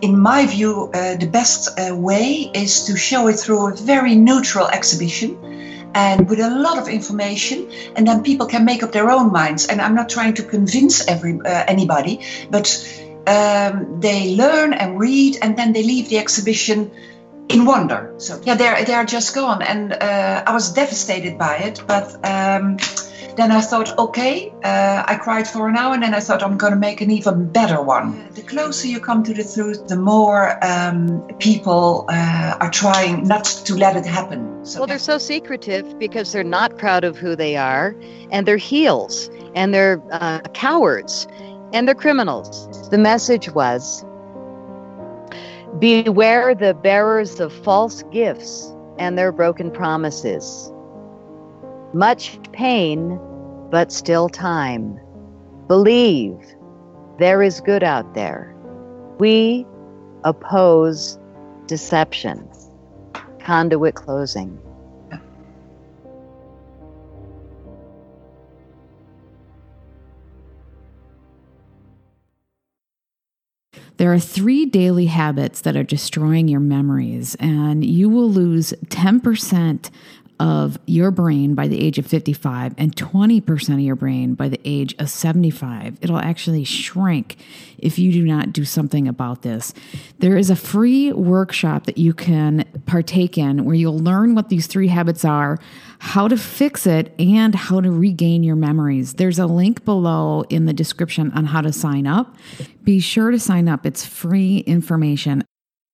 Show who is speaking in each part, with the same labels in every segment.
Speaker 1: in my view, the best way is to show it through a very neutral exhibition and with a lot of information, and then people can make up their own minds. And I'm not trying to convince anybody, but they learn and read, and then they leave the exhibition in wonder. So yeah, they're just gone, and I was devastated by it. But then I thought, okay, I cried for an hour, and then I thought I'm going to make an even better one. The closer you come to the truth, the more people are trying not to let it happen.
Speaker 2: So, well, they're so secretive because they're not proud of who they are, and they're heels, and they're cowards, and they're criminals. The message was, beware the bearers of false gifts and their broken promises. Much pain, but still time. Believe there is good out there. We oppose deception. Conduit closing.
Speaker 3: There are 3 daily habits that are destroying your memories, and you will lose 10% of your brain by the age of 55 and 20% of your brain by the age of 75. It'll actually shrink if you do not do something about this. There is a free workshop that you can partake in where you'll learn what these 3 habits are, how to fix it, and how to regain your memories. There's a link below in the description on how to sign up. Be sure to sign up. It's free information.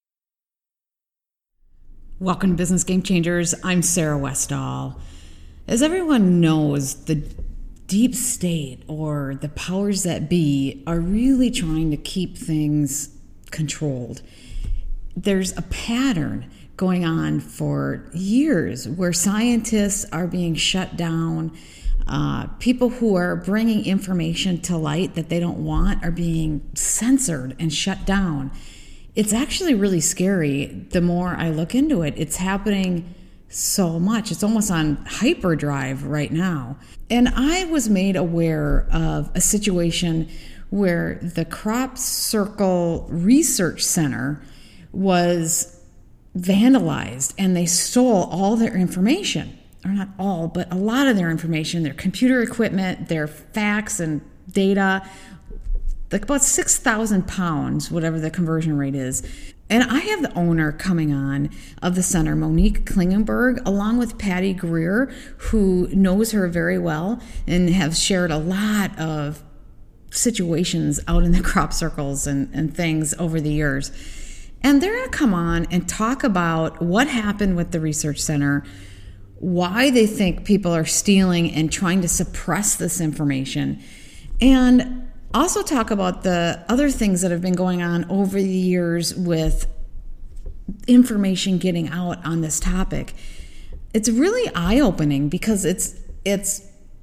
Speaker 3: Welcome to Business Game Changers. I'm Sarah Westall. As everyone knows, the deep state or the powers that be are really trying to keep things controlled. There's a pattern going on for years where scientists are being shut down. People who are bringing information to light that they don't want are being censored and shut down. It's actually really scary. The more I look into it, it's happening so much. It's almost on hyperdrive right now. And I was made aware of a situation where the Crop Circle Research Center was vandalized and they stole all their information. Or not all, but a lot of their information, their computer equipment, their fax and data, like about 6,000 pounds, whatever the conversion rate is. And I have the owner coming on of the center, Monique Klingenberg, along with Patty Greer, who knows her very well and have shared a lot of situations out in the crop circles and things over the years. And they're going to come on and talk about what happened with the research center, why they think people are stealing and trying to suppress this information, and also talk about the other things that have been going on over the years with information getting out on this topic. It's really eye-opening because it's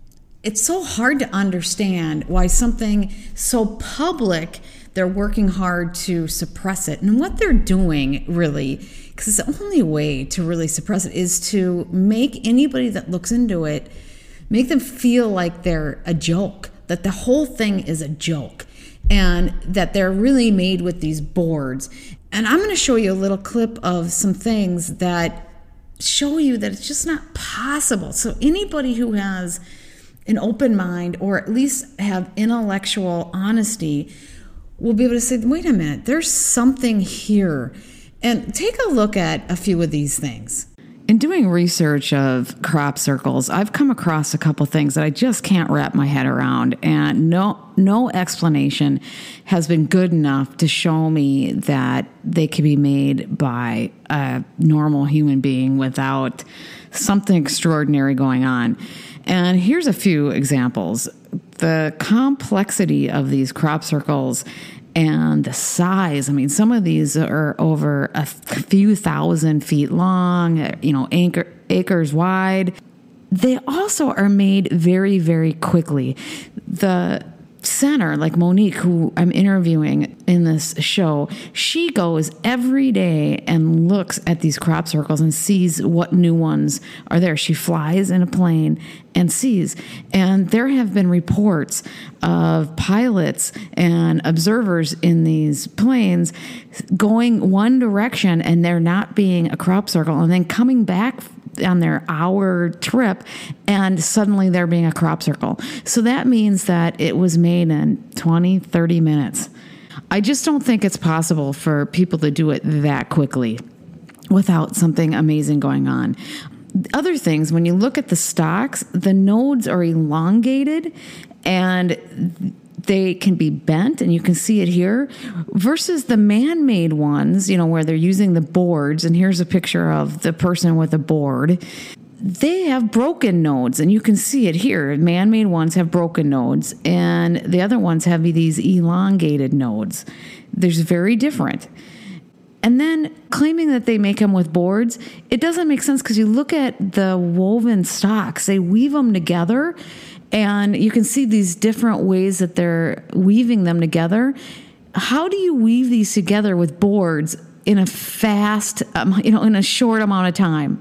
Speaker 3: so hard to understand why something so public, they're working hard to suppress it. And what they're doing, really, because the only way to really suppress it is to make anybody that looks into it, make them feel like they're a joke, that the whole thing is a joke, and that they're really made with these boards. And I'm going to show you a little clip of some things that show you that it's just not possible. So anybody who has an open mind, or at least have intellectual honesty, will be able to say, wait a minute, there's something here. And take a look at a few of these things. In doing research of crop circles, I've come across a couple things that I just can't wrap my head around, and no explanation has been good enough to show me that they can be made by a normal human being without something extraordinary going on. And here's a few examples. The complexity of these crop circles and the size. I mean, some of these are over a few thousand feet long, acres wide. They also are made very, very quickly. The center, like Monique, who I'm interviewing in this show, she goes every day and looks at these crop circles and sees what new ones are there. She flies in a plane and sees. And there have been reports of pilots and observers in these planes going one direction and there not being a crop circle, and then coming back on their hour trip and suddenly there being a crop circle. So that means that it was made in 20, 30 minutes. I just don't think it's possible for people to do it that quickly without something amazing going on. Other things, when you look at the stalks, the nodes are elongated and they can be bent, and you can see it here, versus the man-made ones, where they're using the boards. And here's a picture of the person with a board. They have broken nodes, and you can see it here. Man-made ones have broken nodes, and the other ones have these elongated nodes. There's very different. And then claiming that they make them with boards, it doesn't make sense, because you look at the woven stalks, they weave them together, and you can see these different ways that they're weaving them together. How do you weave these together with boards in a fast, in a short amount of time?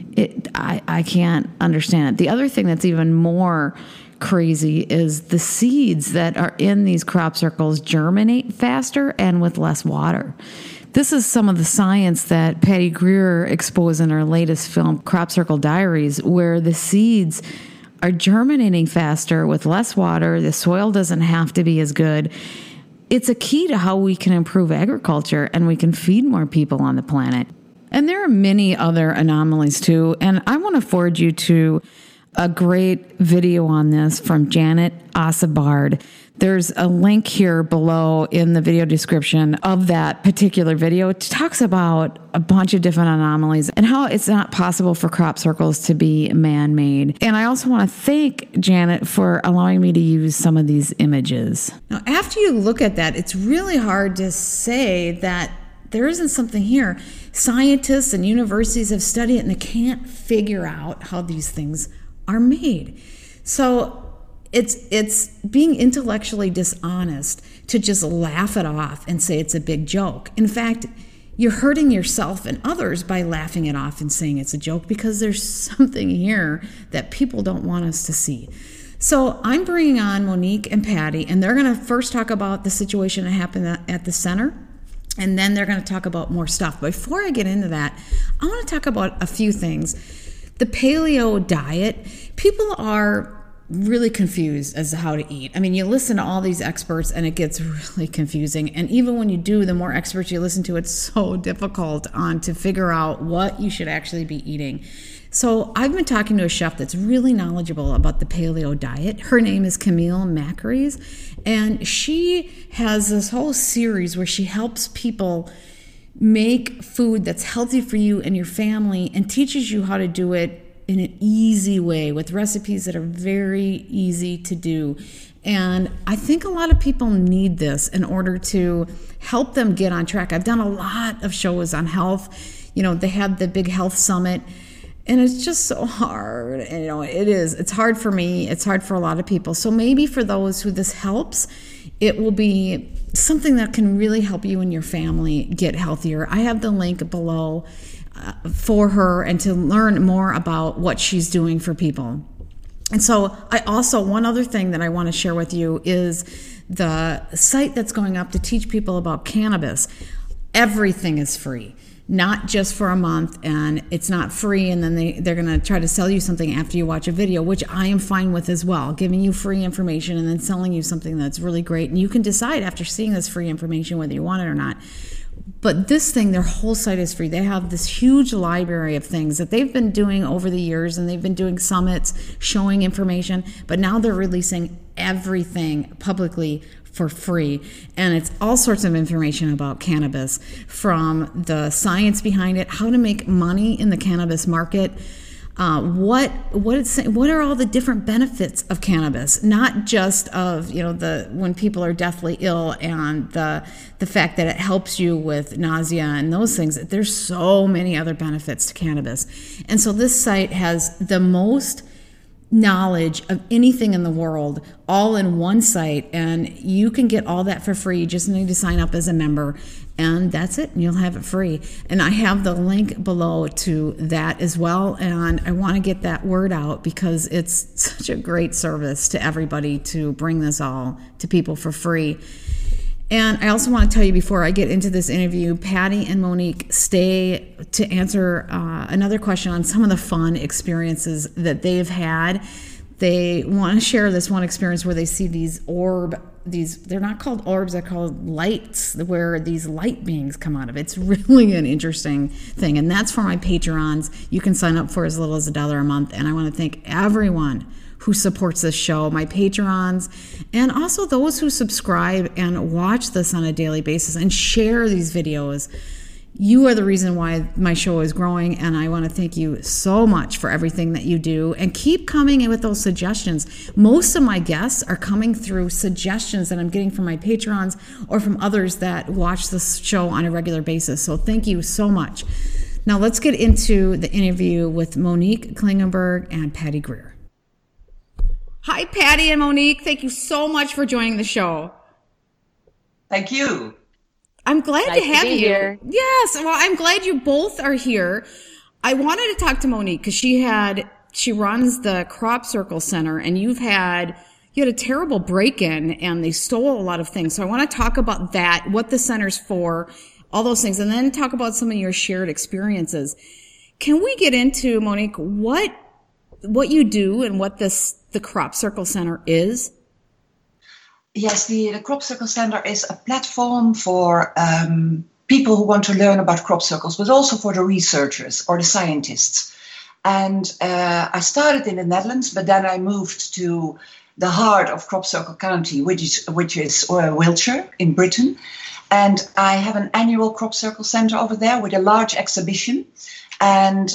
Speaker 3: I can't understand it. The other thing that's even more crazy is the seeds that are in these crop circles germinate faster and with less water. This is some of the science that Patty Greer exposed in her latest film, Crop Circle Diaries, where the seeds are germinating faster with less water. The soil doesn't have to be as good. It's a key to how we can improve agriculture and we can feed more people on the planet. And there are many other anomalies too. And I want to forward you to a great video on this from Janet Osabard. There's a link here below in the video description of that particular video. It talks about a bunch of different anomalies and how it's not possible for crop circles to be man-made. And I also want to thank Janet for allowing me to use some of these images. Now, after you look at that, it's really hard to say that there isn't something here. Scientists and universities have studied it and they can't figure out how these things are made. So it's being intellectually dishonest to just laugh it off and say it's a big joke. In fact, you're hurting yourself and others by laughing it off and saying it's a joke, because there's something here that people don't want us to see. So I'm bringing on Monique and Patty, and they're going to first talk about the situation that happened at the center, and then they're going to talk about more stuff. But before I get into that, I want to talk about a few things. The paleo diet, people are really confused as to how to eat. I mean, you listen to all these experts and it gets really confusing. And even when you do, the more experts you listen to, it's so difficult to figure out what you should actually be eating. So I've been talking to a chef that's really knowledgeable about the paleo diet. Her name is Camille Macrays, and she has this whole series where she helps people make food that's healthy for you and your family and teaches you how to do it in an easy way with recipes that are very easy to do. And I think a lot of people need this in order to help them get on track. I've done a lot of shows on health. They had the big health summit, and it's just so hard. And, it's hard for me. It's hard for a lot of people. So maybe for those who this helps, it will be something that can really help you and your family get healthier. I have the link below for her and to learn more about what she's doing for people. And so one other thing that I want to share with you is the site that's going up to teach people about cannabis. Everything is free, not just for a month, and it's not free and then they're going to try to sell you something after you watch a video, which I am fine with as well, giving you free information and then selling you something that's really great. And you can decide after seeing this free information whether you want it or not. But this thing, their whole site is free. They have this huge library of things that they've been doing over the years, and they've been doing summits showing information, but now they're releasing everything publicly for free. And it's all sorts of information about cannabis, from the science behind it, how to make money in the cannabis market, what are all the different benefits of cannabis, not just of when people are deathly ill and the fact that it helps you with nausea and those things. There's so many other benefits to cannabis. And so this site has the most knowledge of anything in the world all in one site, and you can get all that for free. You just need to sign up as a member, and that's it, and you'll have it free. And I have the link below to that as well, and I want to get that word out because it's such a great service to everybody to bring this all to people for free. And I also want to tell you before I get into this interview, Patty and Monique stay to answer another question on some of the fun experiences that they've had. They want to share this one experience where they see these they're not called orbs, they're called lights, where these light beings come out of it. It's really an interesting thing. And that's for my Patreons. You can sign up for as little as $1 a month. And I want to thank everyone who supports this show, my Patrons, and also those who subscribe and watch this on a daily basis and share these videos. You are the reason why my show is growing, and I want to thank you so much for everything that you do. And keep coming in with those suggestions. Most of my guests are coming through suggestions that I'm getting from my Patrons or from others that watch this show on a regular basis. So thank you so much. Now let's get into the interview with Monique Klingenberg and Patty Greer. Hi, Patty and Monique. Thank you so much for joining the show. Thank
Speaker 1: you.
Speaker 3: I'm glad
Speaker 2: nice
Speaker 3: to have you
Speaker 2: here.
Speaker 3: Yes. Well, I'm glad you both are here. I wanted to talk to Monique because she runs the Crop Circle Center, and you had a terrible break-in and they stole a lot of things. So I want to talk about that, what the center's for, all those things, and then talk about some of your shared experiences. Can we get into, Monique, what you do and what the Crop Circle Center is?
Speaker 1: Yes, the Crop Circle Center is a platform for people who want to learn about crop circles, but also for the researchers or the scientists. And I started in the Netherlands, but then I moved to the heart of Crop Circle County, which is Wiltshire in Britain. And I have an annual Crop Circle Center over there with a large exhibition. And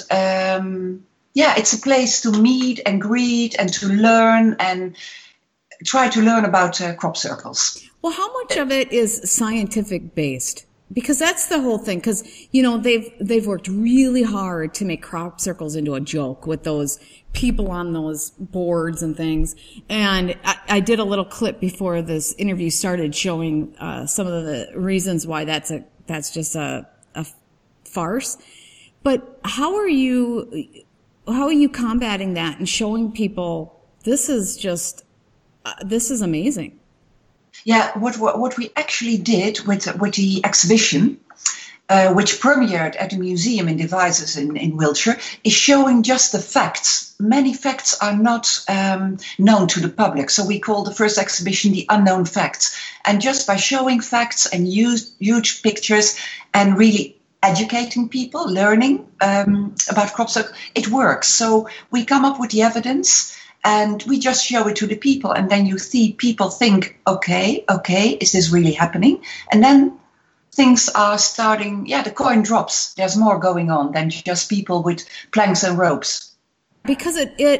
Speaker 1: it's a place to meet and greet and to learn and try to learn about crop circles.
Speaker 3: Well, how much of it is scientific based? Because that's the whole thing. Because, they've worked really hard to make crop circles into a joke with those people on those boards and things. And I did a little clip before this interview started showing some of the reasons why that's just a farce. But how are you combating that and showing people this is amazing?
Speaker 1: Yeah, what we actually did with the exhibition, which premiered at the Museum in Devizes in Wiltshire, is showing just the facts. Many facts are not known to the public, so we call the first exhibition the Unknown Facts. And just by showing facts and huge pictures and really educating people, learning about crop circles, it works. So we come up with the evidence and we just show it to the people, and then you see people think, okay, is this really happening? And then things are starting, the coin drops. There's more going on than just people with planks and ropes.
Speaker 3: Because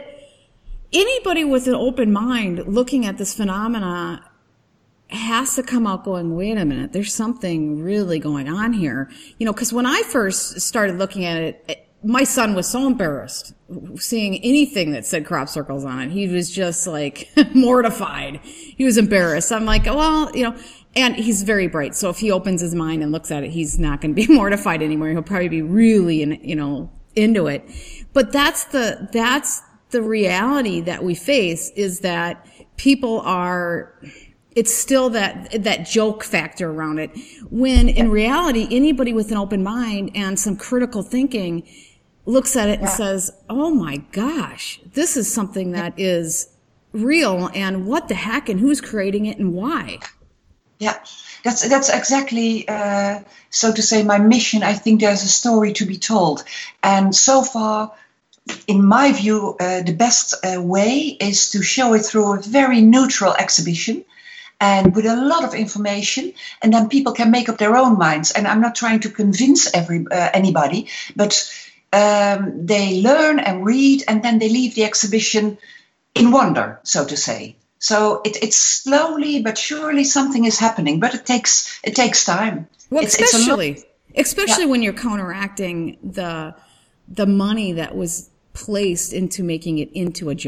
Speaker 3: anybody with an open mind looking at this phenomena has to come out going, wait a minute, there's something really going on here. Because when I first started looking at it, my son was so embarrassed seeing anything that said crop circles on it. He was just like mortified. He was embarrassed. I'm like, well, and he's very bright. So if he opens his mind and looks at it, he's not going to be mortified anymore. He'll probably be really, into it. But that's the reality that we face, is that people it's still that joke factor around it. When in reality, anybody with an open mind and some critical thinking looks at it and says, oh my gosh, this is something that is real, and what the heck, and who's creating it and why?
Speaker 1: Yeah, that's exactly, so to say, my mission. I think there's a story to be told. And so far, in my view, the best way is to show it through a very neutral exhibition and with a lot of information, and then people can make up their own minds. And I'm not trying to convince anybody, but they learn and read, and then they leave the exhibition in wonder, so to say. So it's slowly but surely something is happening, but it takes time.
Speaker 3: Well, especially when you're counteracting the money that was placed into making it into a joke.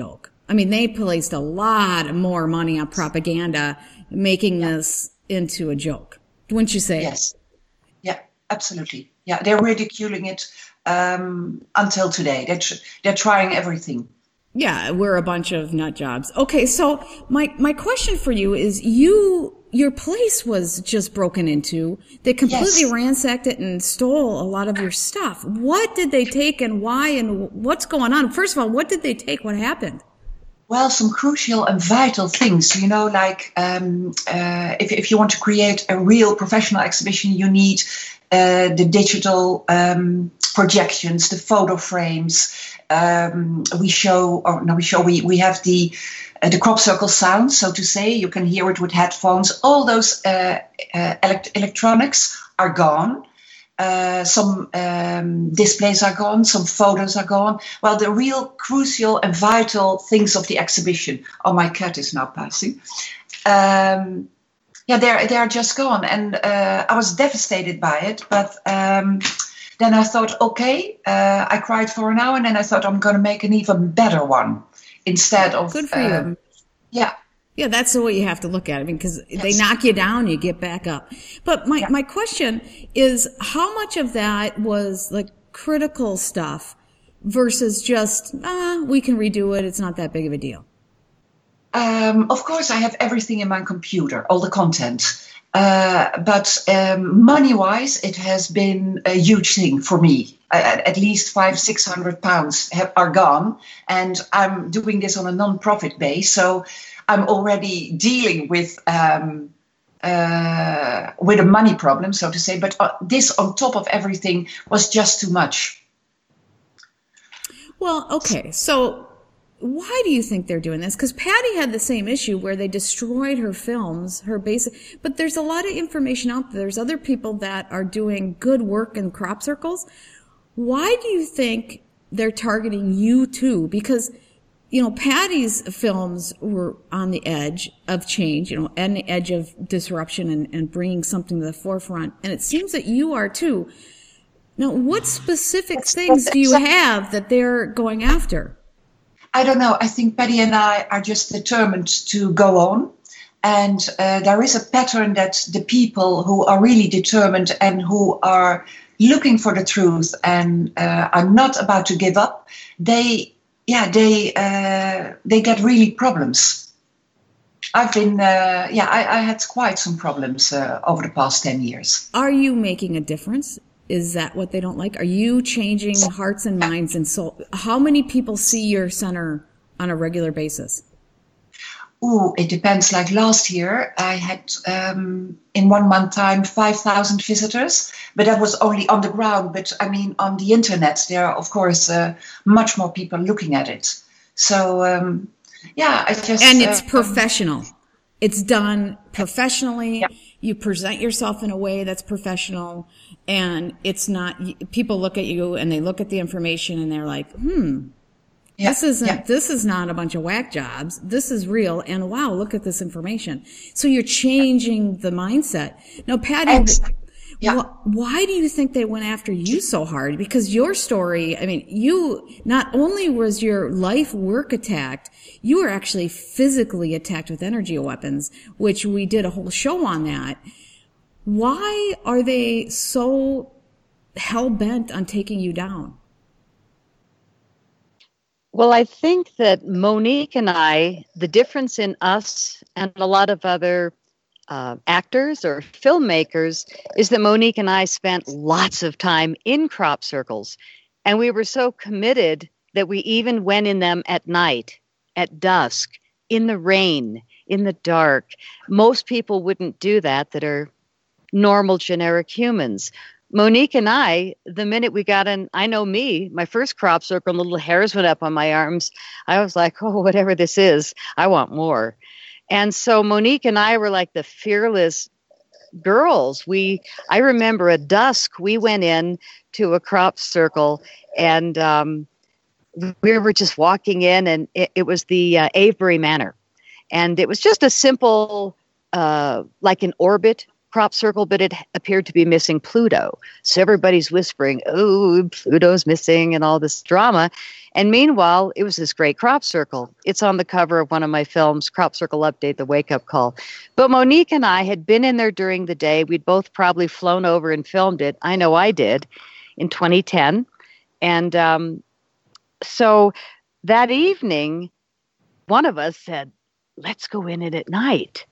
Speaker 3: I mean, they placed a lot more money on propaganda, making this into a joke. Wouldn't you say?
Speaker 1: Yes. Yeah, absolutely. Yeah, they're ridiculing it until today. They're trying everything.
Speaker 3: Yeah, we're a bunch of nut jobs. Okay, so my question for you is your place was just broken into. They completely ransacked it and stole a lot of your stuff. What did they take and why and what's going on? First of all, what did they take? What happened?
Speaker 1: Well, some crucial and vital things, like if you want to create a real professional exhibition, you need the digital projections, the photo frames. We have the crop circle sound, so to say. You can hear it with headphones. All those electronics are gone. Some displays are gone, some photos are gone. Well, the real crucial and vital things of the exhibition. Oh, my cat is now passing. They're just gone. And I was devastated by it. But then I thought, okay, I cried for an hour. And then I thought I'm going to make an even better one instead of...
Speaker 3: Good for you.
Speaker 1: Yeah.
Speaker 3: Yeah, that's the way you have to look at it, because they knock you down, you get back up. But my question is, how much of that was like critical stuff versus just, we can redo it, it's not that big of a deal?
Speaker 1: Of course, I have everything in my computer, all the content. But money-wise, it has been a huge thing for me. At least £500-600 are gone, and I'm doing this on a non-profit base, so I'm already dealing with a money problem, so to say. But this, on top of everything, was just too much.
Speaker 3: Well, okay, so why do you think they're doing this? Because Patty had the same issue where they destroyed her films, her basic. But there's a lot of information out there. There's other people that are doing good work in crop circles. Why do you think they're targeting you too? Because, Patty's films were on the edge of change, and the edge of disruption and bringing something to the forefront. And it seems that you are too. Now, what specific things do you have that they're going after?
Speaker 1: I don't know. I think Patty and I are just determined to go on. And there is a pattern that the people who are really determined and who are looking for the truth and are not about to give up, they get really problems. I've been, I had quite some problems over the past 10 years.
Speaker 3: Are you making a difference? Is that what they don't like? Are you changing hearts and minds and soul? How many people see your center on a regular basis?
Speaker 1: Ooh, it depends. Like last year, I had in 1 month time 5,000 visitors, but that was only on the ground. But I mean, on the internet, there are of course much more people looking at it. So I just
Speaker 3: and it's professional. It's done professionally. Yeah. You present yourself in a way that's professional, and it's not. People look at you and they look at the information and they're like, This is not a bunch of whack jobs. This is real. And wow, look at this information. So you're changing the mindset. Now, Patty, why do you think they went after you so hard? Because your story, I mean, you, not only was your life work attacked, you were actually physically attacked with energy weapons, which we did a whole show on that. Why are they so hell-bent on taking you down?
Speaker 2: Well, I think that Monique and I, the difference in us and a lot of other actors or filmmakers is that Monique and I spent lots of time in crop circles, and we were so committed that we even went in them at night, at dusk, in the rain, in the dark. Most people wouldn't do that are normal, generic humans. Monique and I, the minute we got in, I know me, my first crop circle, little hairs went up on my arms. I was like, oh, whatever this is, I want more. And so Monique and I were like the fearless girls. I remember at dusk, we went in to a crop circle, and we were just walking in, and it was the Avebury Manor. And it was just a simple, like an orbit crop circle, but it appeared to be missing Pluto. So everybody's whispering, oh, Pluto's missing and all this drama. And meanwhile, it was this great crop circle. It's on the cover of one of my films, Crop Circle Update, The Wake Up Call. But Monique and I had been in there during the day. We'd both probably flown over and filmed it. I know I did in 2010. And so that evening, one of us said, let's go in it at night.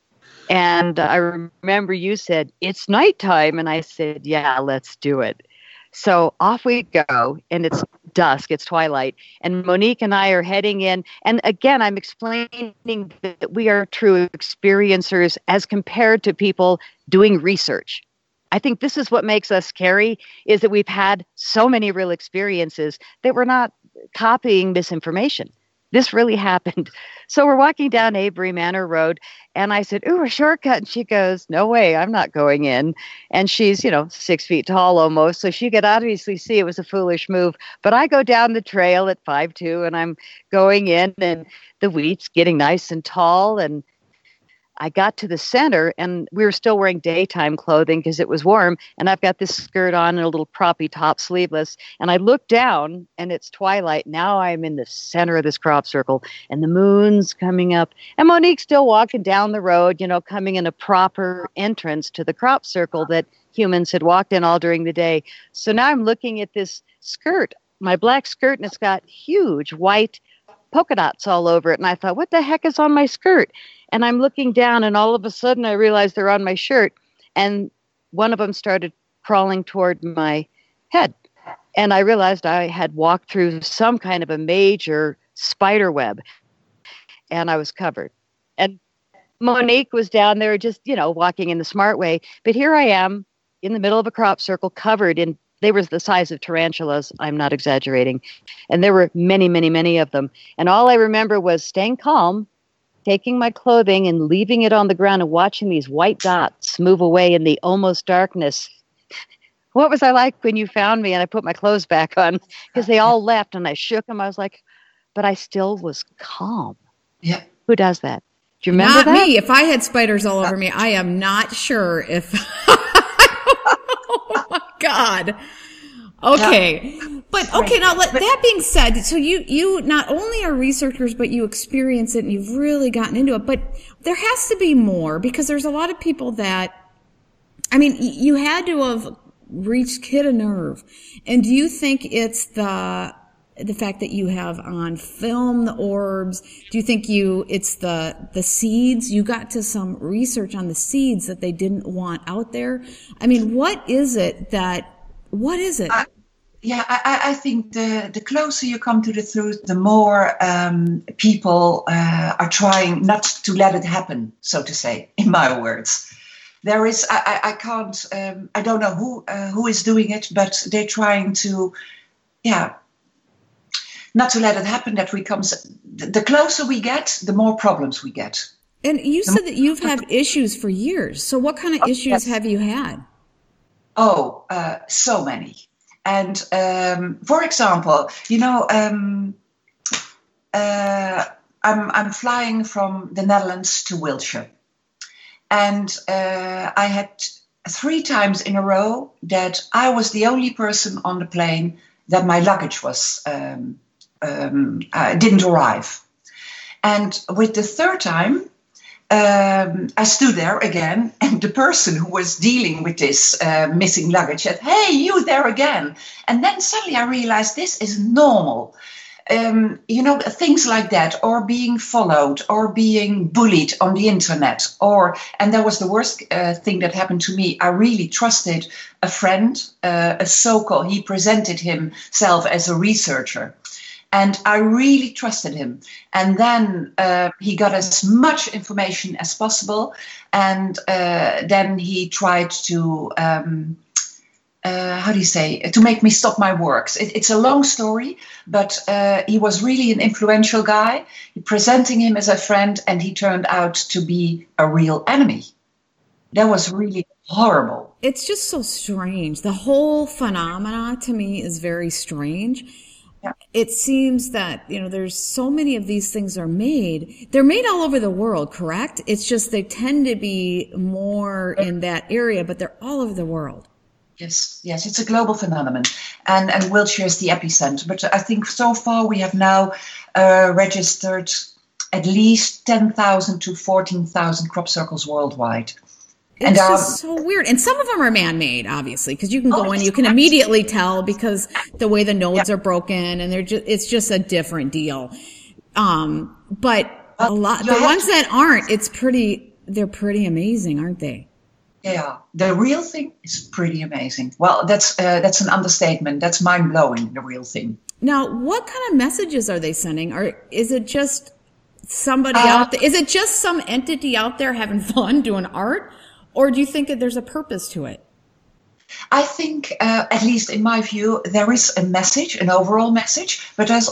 Speaker 2: And I remember you said, it's nighttime. And I said, yeah, let's do it. So off we go, and it's dusk, it's twilight. And Monique and I are heading in. And again, I'm explaining that we are true experiencers as compared to people doing research. I think this is what makes us scary, is that we've had so many real experiences that we're not copying misinformation. This really happened. So we're walking down Avery Manor Road, and I said, ooh, a shortcut. And she goes, no way, I'm not going in. And she's, 6 feet tall almost, so she could obviously see it was a foolish move. But I go down the trail at 5'2", and I'm going in, and the wheat's getting nice and tall, and I got to the center, and we were still wearing daytime clothing because it was warm, and I've got this skirt on and a little proppy top, sleeveless, and I look down, and it's twilight. Now I'm in the center of this crop circle, and the moon's coming up, and Monique's still walking down the road, coming in a proper entrance to the crop circle that humans had walked in all during the day. So now I'm looking at this skirt, my black skirt, and it's got huge white polka dots all over it, and I thought, what the heck is on my skirt? And I'm looking down, and all of a sudden I realized they're on my shirt. And one of them started crawling toward my head. And I realized I had walked through some kind of a major spider web. And I was covered. And Monique was down there just, walking in the smart way. But here I am in the middle of a crop circle covered in, they were the size of tarantulas. I'm not exaggerating. And there were many, many, many of them. And all I remember was staying calm, taking my clothing and leaving it on the ground and watching these white dots move away in the almost darkness. What was I like when you found me and I put my clothes back on? Because they all left and I shook them. I was like, but I still was calm.
Speaker 1: Yeah.
Speaker 2: Who does that? Do you remember
Speaker 3: not
Speaker 2: that?
Speaker 3: Not me. If I had spiders all over me, I am not sure if... Oh, my God. Okay. But okay, now that being said, so you not only are researchers, but you experience it and you've really gotten into it, but there has to be more, because there's a lot of people that, you had to have hit a nerve. And do you think it's the fact that you have on film the orbs? Do you think it's the seeds? You got to some research on the seeds that they didn't want out there. What is it?
Speaker 1: I think the closer you come to the truth, the more people are trying not to let it happen, so to say, in my words. There is, I can't, I don't know who is doing it, but they're trying to, not to let it happen. That the closer we get, the more problems we get.
Speaker 3: And you said that you've had issues for years. So what kind of issues have you had?
Speaker 1: Oh, so many. And for example, I'm flying from the Netherlands to Wiltshire, and I had 3 times in a row that I was the only person on the plane that my luggage was didn't arrive. And with the 3rd time, I stood there again, and the person who was dealing with this missing luggage said, "Hey, you there again?" And then suddenly I realized this is normal. Things like that, or being followed, or being bullied on the internet, and that was the worst thing that happened to me. I really trusted a friend, he presented himself as a researcher. And I really trusted him. And then he got as much information as possible. And then he tried to, to make me stop my works. It's a long story, but he was really an influential guy, presenting him as a friend, and he turned out to be a real enemy. That was really horrible.
Speaker 3: It's just so strange. The whole phenomena to me is very strange. it seems that, there's so many of these things are made. They're made all over the world, correct? It's just they tend to be more in that area, but they're all over the world.
Speaker 1: Yes, it's a global phenomenon, and Wiltshire is the epicenter. But I think so far we have now registered at least 10,000 to 14,000 crop circles worldwide.
Speaker 3: It's just so weird. And some of them are man-made, obviously, because you can go in, you can immediately tell because the way the nodes are broken, and it's just a different deal. But a lot, the ones that aren't, they're pretty amazing, aren't they?
Speaker 1: Yeah, the real thing is pretty amazing. Well, that's an understatement. That's mind-blowing, the real thing.
Speaker 3: Now, what kind of messages are they sending? Or is it just somebody out there? Is it just some entity out there having fun doing art? Or do you think that there's a purpose to it?
Speaker 1: I think, at least in my view, there is a message, an overall message. But there's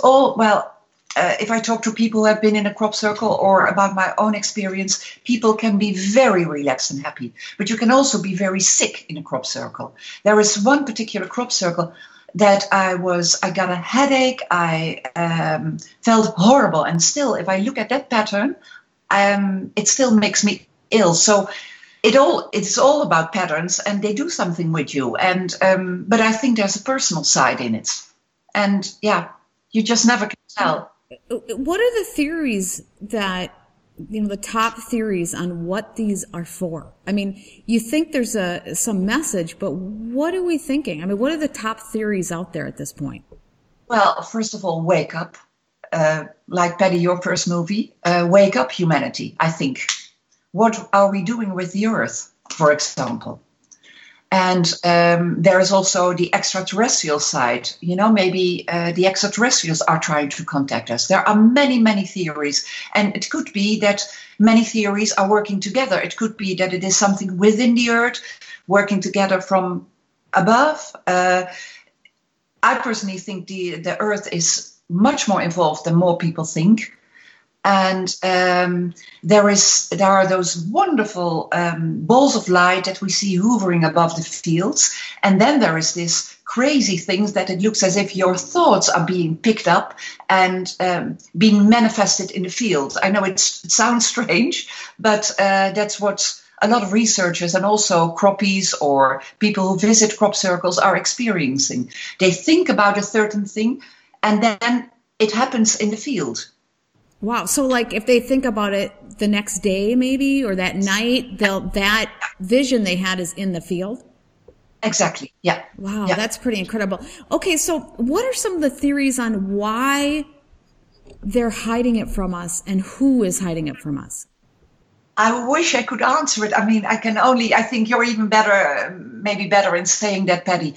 Speaker 1: if I talk to people who have been in a crop circle or about my own experience, people can be very relaxed and happy. But you can also be very sick in a crop circle. There is one particular crop circle that I got a headache. I felt horrible. And still, if I look at that pattern, it still makes me ill. So it's all about patterns, and they do something with you. And but I think there's a personal side in it. And yeah, you just never can tell.
Speaker 3: What are the theories that, the top theories on what these are for? I mean, you think there's some message, but what are we thinking? I mean, what are the top theories out there at this point?
Speaker 1: Well, first of all, wake up. Like Patty, your first movie, wake up humanity, I think. What are we doing with the earth, for example? And there is also the extraterrestrial side. Maybe the extraterrestrials are trying to contact us. There are many, many theories. And it could be that many theories are working together. It could be that it is something within the earth working together from above. I personally think the earth is much more involved than more people think. And there are those wonderful balls of light that we see hovering above the fields. And then there is this crazy things that it looks as if your thoughts are being picked up and being manifested in the field. I know it sounds strange, but that's what a lot of researchers and also croppies or people who visit crop circles are experiencing. They think about a certain thing, and then it happens in the field.
Speaker 3: Wow. So like if they think about it the next day maybe, or that night, that vision they had is in the field?
Speaker 1: Exactly. Yeah.
Speaker 3: Wow.
Speaker 1: Yeah.
Speaker 3: That's pretty incredible. Okay. So what are some of the theories on why they're hiding it from us and who is hiding it from us?
Speaker 1: I wish I could answer it. I mean, I think you're even better, maybe better in saying that, Patty.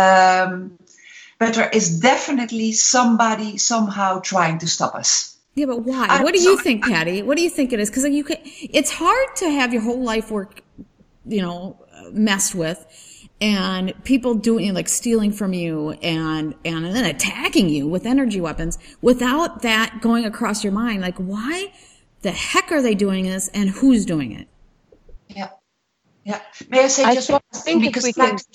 Speaker 1: But there is definitely somebody somehow trying to stop us.
Speaker 3: Yeah, but why? What do you think, Patty? What do you think it is? Because it's hard to have your whole life work, messed with, and people doing like stealing from you and then attacking you with energy weapons without that going across your mind. Like, why the heck are they doing this, and who's doing it?
Speaker 1: Yeah. May I say just one thing? Because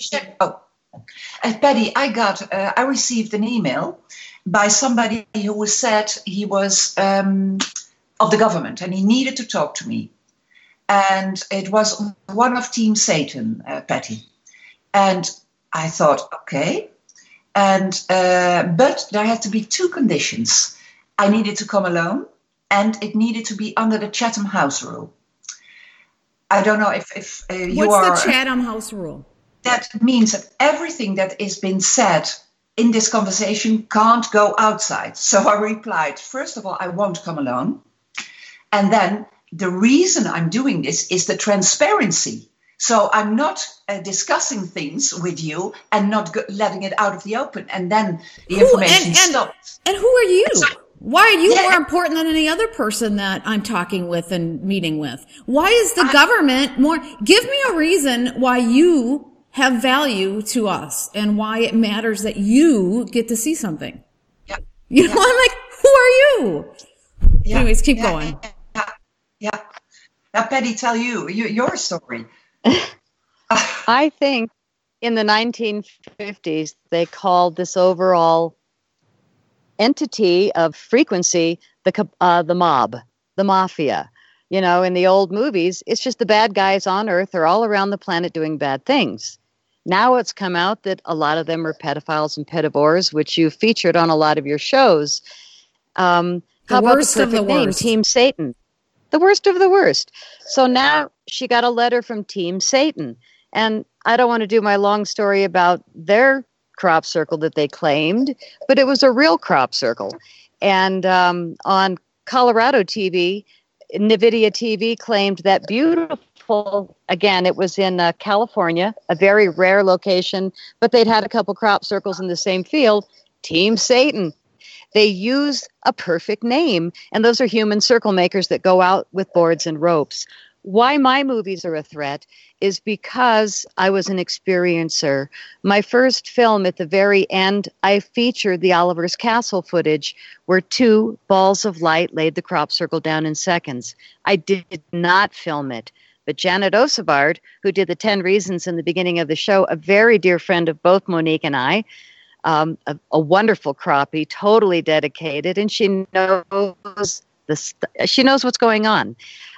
Speaker 1: Patty, I received an email by somebody who said he was of the government and he needed to talk to me. And it was one of Team Satan, Patty. And I thought, okay. And but there had to be two conditions. I needed to come alone, and it needed to be under the Chatham House rule. I don't know if you are...
Speaker 3: What's the Chatham House rule?
Speaker 1: That means that everything that is been said in this conversation can't go outside. So I replied, first of all, I won't come alone. And then the reason I'm doing this is the transparency. So I'm not discussing things with you and not letting it out of the open. And then the information stops.
Speaker 3: And who are you? Why are you more important than any other person that I'm talking with and meeting with? Why is the government more? Give me a reason why you have value to us and why it matters that you get to see something.
Speaker 1: Yeah.
Speaker 3: I'm like, who are you? Yeah. Anyways, keep going.
Speaker 1: Yeah. Now, Patty, tell your story.
Speaker 2: I think in the 1950s, they called this overall entity of frequency, the mob, the mafia. You know, in the old movies, it's just the bad guys on Earth are all around the planet doing bad things. Now it's come out that a lot of them are pedophiles and pedivores, which you featured on a lot of your shows. How about the perfect name, Team Satan? The worst of the worst. So now she got a letter from Team Satan. And I don't want to do my long story about their crop circle that they claimed, but it was a real crop circle. And on Colorado TV, NVIDIA TV claimed that beautiful, again, it was in California, a very rare location, but they'd had a couple crop circles in the same field, Team Satan. They use a perfect name, and those are human circle makers that go out with boards and ropes. Why my movies are a threat is because I was an experiencer. My first film, at the very end, I featured the Oliver's Castle footage where 2 balls of light laid the crop circle down in seconds. I did not film it. But Janet Osebard, who did the 10 Reasons in the beginning of the show, a very dear friend of both Monique and I, a wonderful crappie, totally dedicated, and she knows she knows what's going on.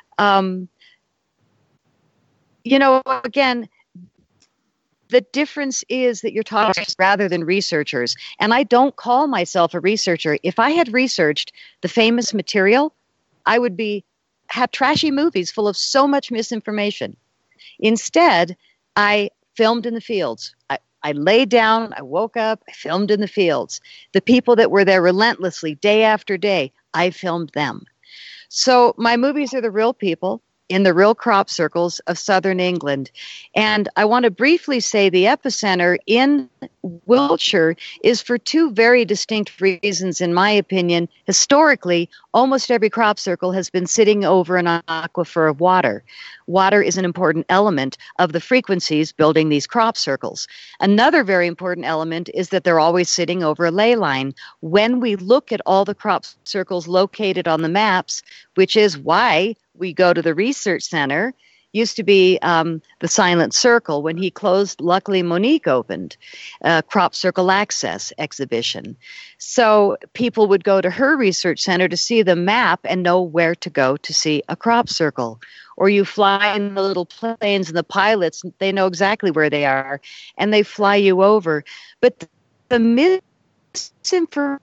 Speaker 2: You know, again, the difference is that you're talking rather than researchers. And I don't call myself a researcher. If I had researched the famous material, I would have trashy movies full of so much misinformation. Instead, I filmed in the fields. I laid down, I woke up, I filmed in the fields. The people that were there relentlessly, day after day, I filmed them. So my movies are the real people in the real crop circles of southern England. And I want to briefly say the epicenter in Wiltshire is for 2 very distinct reasons, in my opinion. Historically, almost every crop circle has been sitting over an aquifer of water. Water is an important element of the frequencies building these crop circles. Another very important element is that they're always sitting over a ley line. When we look at all the crop circles located on the maps, which is why we go to the research center, used to be the Silent Circle. When he closed, luckily Monique opened Crop Circle Access exhibition. So people would go to her research center to see the map and know where to go to see a crop circle. Or you fly in the little planes and the pilots, they know exactly where they are, and they fly you over. But the misinformation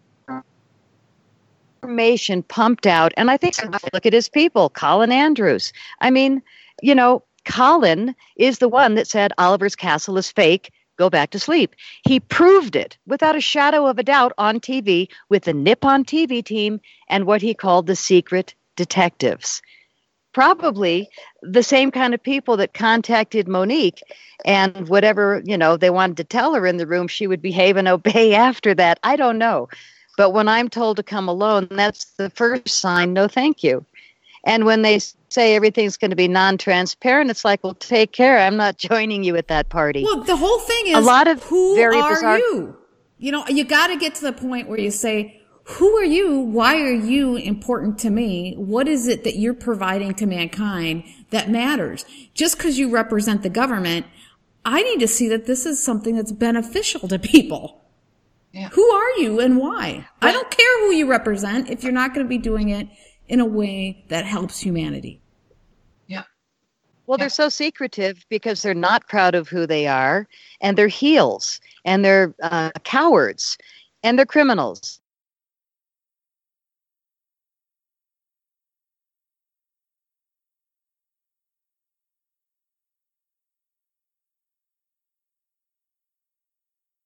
Speaker 2: pumped out, and I think, look at his people, Colin Andrews. I mean, you know, Colin is the one that said Oliver's Castle is fake, go back to sleep. He proved it without a shadow of a doubt on TV with the Nippon TV team and what he called the secret detectives. Probably the same kind of people that contacted Monique, and whatever, you know, they wanted to tell her in the room, she would behave and obey after that. I don't know. But when I'm told to come alone, that's the first sign, no thank you. And when they say everything's going to be non-transparent, it's like, well, take care. I'm not joining you at that party.
Speaker 3: Well, the whole thing is,
Speaker 2: a lot of
Speaker 3: who
Speaker 2: very
Speaker 3: are
Speaker 2: bizarre-
Speaker 3: you? You know, you got to get to the point where you say, who are you? Why are you important to me? What is it that you're providing to mankind that matters? Just because you represent the government, I need to see that this is something that's beneficial to people. Yeah. Who are you and why? I don't care who you represent if you're not going to be doing it in a way that helps humanity.
Speaker 1: Yeah.
Speaker 2: Well, they're so secretive because they're not proud of who they are, and they're heels, and they're cowards, and they're criminals.